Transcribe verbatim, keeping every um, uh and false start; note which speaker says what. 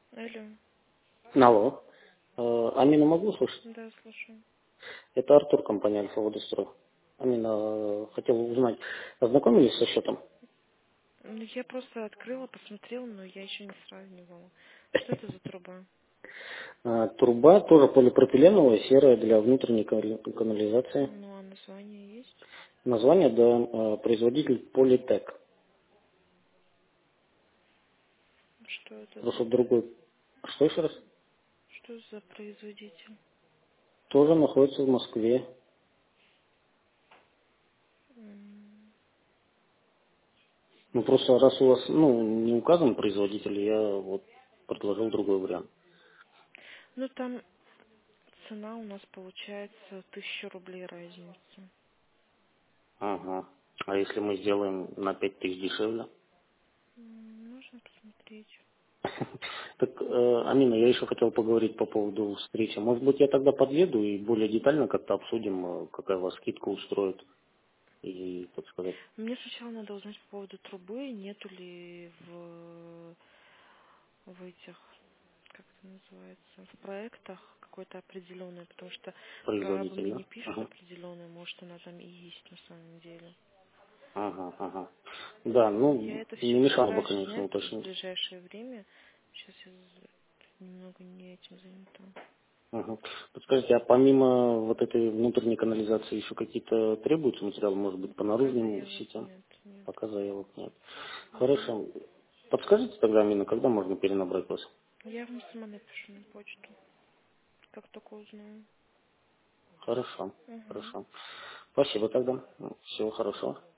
Speaker 1: Алло.
Speaker 2: Алло. Э, Амина, могу слышать?
Speaker 1: Да, слушаю.
Speaker 2: Это Артур, компания Альфа Водострой. Амина, э, хотел узнать, ознакомились со счетом?
Speaker 1: Ну, я просто открыла, посмотрела, но я еще не сравнивала. Что это за труба?
Speaker 2: Э, Труба тоже полипропиленовая, серая для внутренней кан- канализации.
Speaker 1: Ну, а название есть?
Speaker 2: Название, да, э, производитель Политек.
Speaker 1: Что это
Speaker 2: Просто
Speaker 1: за...
Speaker 2: другой. Что еще раз?
Speaker 1: Что за производитель?
Speaker 2: Тоже находится в Москве.
Speaker 1: М,
Speaker 2: Ну просто раз у вас, ну, не указан производитель, я вот предложил другой вариант.
Speaker 1: Ну, там цена у нас получается тысяча рублей разница.
Speaker 2: Ага. А если мы сделаем на пять тысяч дешевле?
Speaker 1: М, Можно посмотреть.
Speaker 2: Так, э, Амина, я еще хотел поговорить по поводу встречи. Может быть, я тогда подъеду и более детально как-то обсудим, э, какая вас скидка устроит и, так сказать,
Speaker 1: Мне сначала надо узнать по поводу трубы, нету ли в, в этих, как это называется, в проектах какой-то определенной, потому что в
Speaker 2: производитель,
Speaker 1: программе
Speaker 2: да?
Speaker 1: не пишут
Speaker 2: Ага.
Speaker 1: определенную, может она там и есть на самом деле.
Speaker 2: Ага, ага. Да,
Speaker 1: Я
Speaker 2: ну,
Speaker 1: это все
Speaker 2: не мешало бы,
Speaker 1: постараюсь
Speaker 2: конечно,
Speaker 1: узнать в
Speaker 2: уточнить.
Speaker 1: ближайшее время. Сейчас я з- немного не этим занята.
Speaker 2: Ага. Подскажите, а помимо вот этой внутренней канализации еще какие-то требуются материалы, может быть, по
Speaker 1: Пока
Speaker 2: наружным
Speaker 1: заявок
Speaker 2: сетям?
Speaker 1: нет, нет.
Speaker 2: Пока заявок нет.
Speaker 1: Мгм.
Speaker 2: Хорошо. Подскажите тогда, Амина, когда можно перенабрать вас?
Speaker 1: Я вам сама напишу на почту, как только узнаю.
Speaker 2: Хорошо,
Speaker 1: Угу.
Speaker 2: хорошо. Спасибо тогда. Всего хорошего.